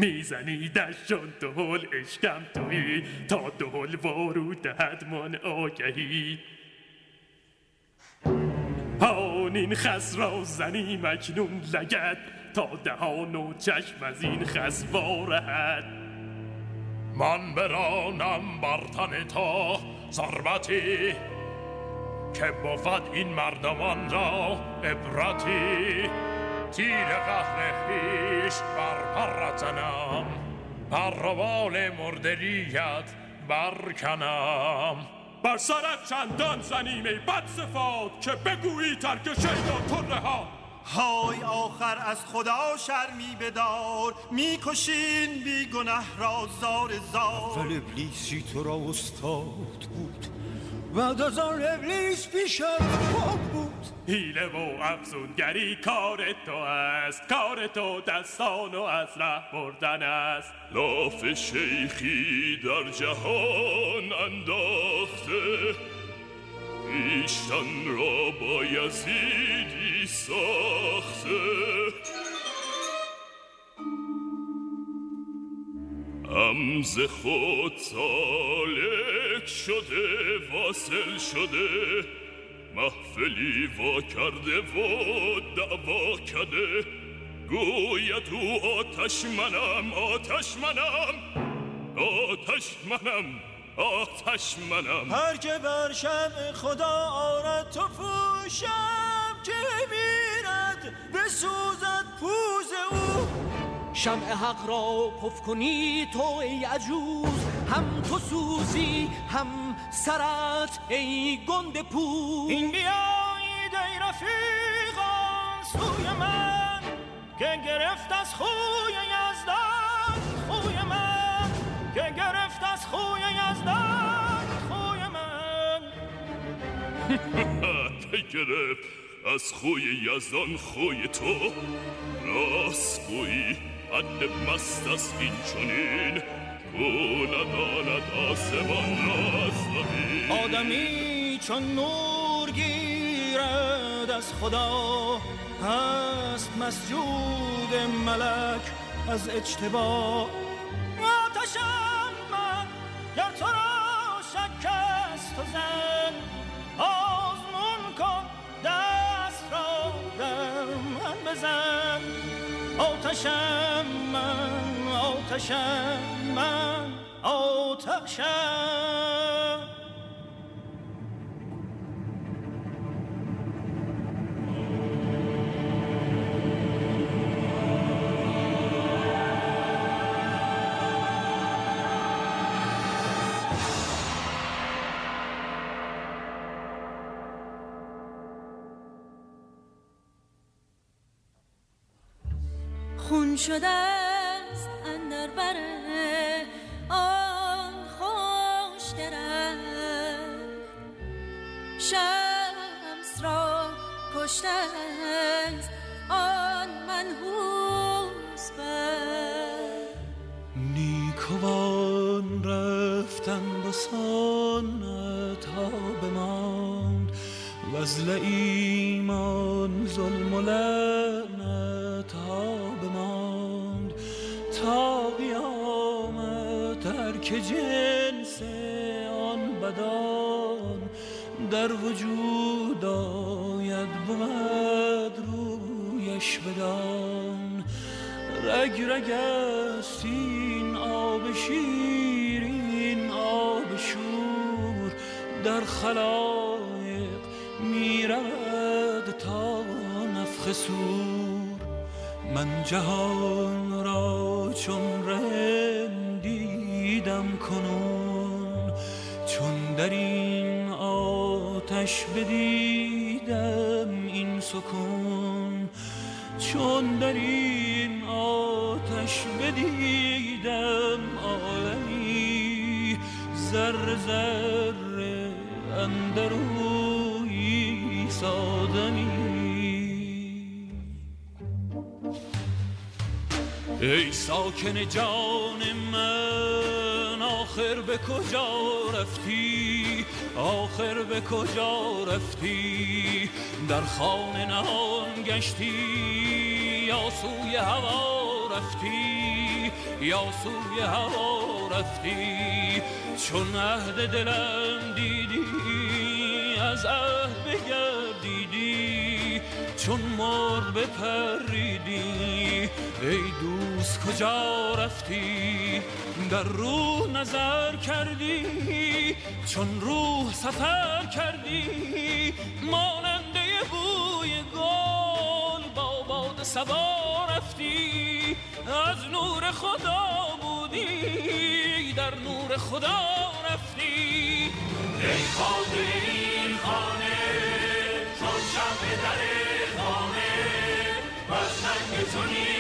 میزنیدشان دهل اشکم تویی تا دهل وارو دهد من آگهی. هان این خس را زنیم اکنون لگد تا دهان و چشم از این خس وارهد. من برانم بر تن تا ضربتی که بود این مردمان را عبرتی. تیر قهر خویش بر پر زنم بر روال مردریت برکنم. بر سرت چندان زنیم ای بدصفات که بگویی ترک شیدا طره ها. های آخر از خدا شرمی بدار میکشین بی گنه را زار زار. اول ابلیسی تو را استاد بود بعد از آن ابلیس پیشت پاک بود. حیله و افزونگری کار تو است، کار تو دستان و از ره بردن است. لاف شیخی در جهان انداخته ایشان را با یزیدی ساخته. ز خود سالک شده واصل شده محفلی وا کرده و دعوا کرده. گوید او آتش منم آتش منم آتش منم آتش منم. هر که بر شمع خدا آرد تو پوشم که میرد بسوزد پوز او. شمع حق را پف کنی تو ای عجوز هم تو سوزی هم سرت ای گنده پوز. این بیایید ای رفیقان سوی من که گرفت از خوی یزدان خوی من که گرفت از خوی یزدان خوی من. که گرفت از خوی یزدان خوی تو راست گویی حد مست است این چنین کو نداند آسمان را زمین. آدمی چون نور گیرد از خدا هست مسجود ملک از اجتبا. آتشم من گر تو را شک است تو زن آزمون کن دست را در من بزن. آتشم من آتشم من آتشم. خون شده است اندر بر آن خوش درخت شمس را کشته است آن منحوس بر. نیکوان رفتند و سنت ها بماند وز ایمان ظلم و لعنت ها بماند تا قیامت ترک جنس آن بدان در وجود آید بود رویش بدان. رگ رگ است این آب شیرین آب شور در خلایق میرد تا نفخ صور. من جهان را چون رندیدم کنون چون در این آتش بدیدم این سکون. چون در این آتش بدیدم عالمی ذره ذره اندروی سادمی. ای ساکن جان من آخر به کجا رفتی آخر به کجا رفتی. در خانه نهان گشتی یا سوی هوا رفتی یا سوی هوا رفتی، چون عهد دلم دیدی از عهد بگردیدی، چون مرغ بپریدی ای دوست کجا رفتی، در روح نظر کردی چون روح سفر کردی، ماننده بوی گل با باد صبا رفتی، از نور خدا بودی در نور خدا رفتی. ای خانه این خانه چون شب در خانه، بس ننگ تو